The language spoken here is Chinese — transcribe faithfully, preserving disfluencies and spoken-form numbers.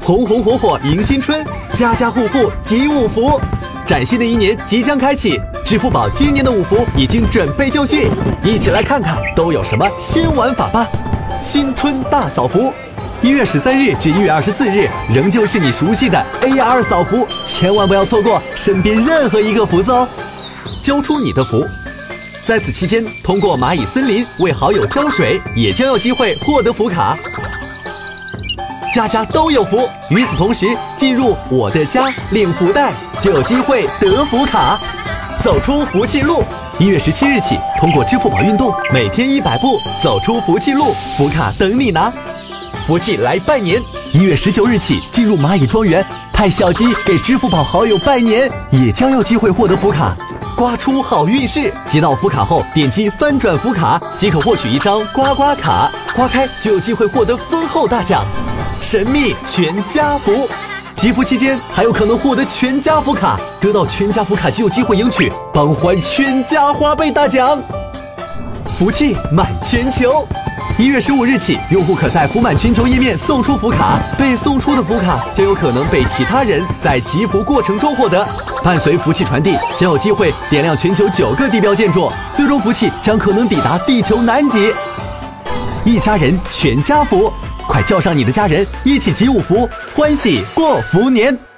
红红火火迎新春，家家户户集五福。崭新的一年即将开启，支付宝今年的五福已经准备就绪，一起来看看都有什么新玩法吧。新春大扫福，一月十三日至一月二十四日，仍旧是你熟悉的 A R 扫福，千万不要错过身边任何一个福字哦。交出你的福，在此期间，通过蚂蚁森林为好友浇水，也将有机会获得福卡。家家都有福，与此同时，进入我的家领福袋，就有机会得福卡。走出福气路，一月十七日起，通过支付宝运动，每天一百步走出福气路，福卡等你拿。福气来拜年，一月十九日起，进入蚂蚁庄园，派小鸡给支付宝好友拜年，也将有机会获得福卡。刮出好运势，接到福卡后，点击翻转福卡即可获取一张刮刮卡，刮开就有机会获得丰厚大奖。神秘全家福，集福期间还有可能获得全家福卡，得到全家福卡即有机会赢取帮欢全家花呗大奖。福气满全球，一月十五日起，用户可在福满全球页面送出福卡，被送出的福卡将有可能被其他人在集福过程中获得。伴随福气传递，将有机会点亮全球九个地标建筑，最终福气将可能抵达地球南极。一家人全家福，快叫上你的家人，一起集五福，欢喜过福年。